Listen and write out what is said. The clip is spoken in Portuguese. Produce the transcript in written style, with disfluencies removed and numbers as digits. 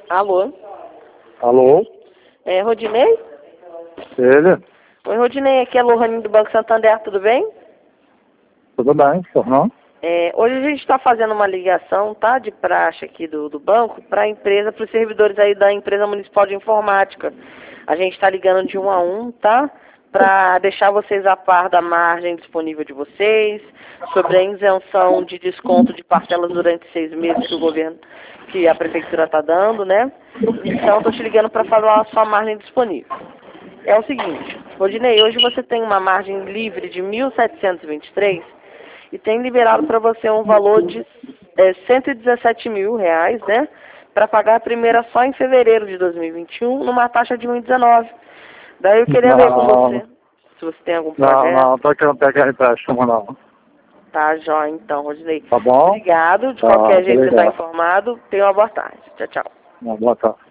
Alô? Alô? É Rodinei? Ele? Oi, Rodinei, aqui é a Lohane do Banco Santander, tudo bem? Tudo bem, senhor? Não? Hoje a gente está fazendo uma ligação, tá, de praxe aqui do banco para a empresa, para os servidores aí da empresa municipal de informática. A gente está ligando de 1 a 1, tá? Para deixar vocês a par da margem disponível de vocês, sobre a isenção de desconto de parcelas durante 6 meses que o governo, que a prefeitura está dando, né? Então, estou te ligando para falar a sua margem disponível. É o seguinte, Rodinei, hoje você tem uma margem livre de 1.723 e tem liberado para você um valor de 117 mil reais, né? Para pagar a primeira só em fevereiro de 2021, numa taxa de 1,19. Daí eu queria ver com você, se você tem algum projeto. Não, tô aqui não pegar empréstimo, não. Tá, jóia, então, Rodinei. Tá bom? Obrigado. De Tá, qualquer jeito você está obrigado. informado. Tenha uma boa tarde. Tchau, tchau. Boa tarde.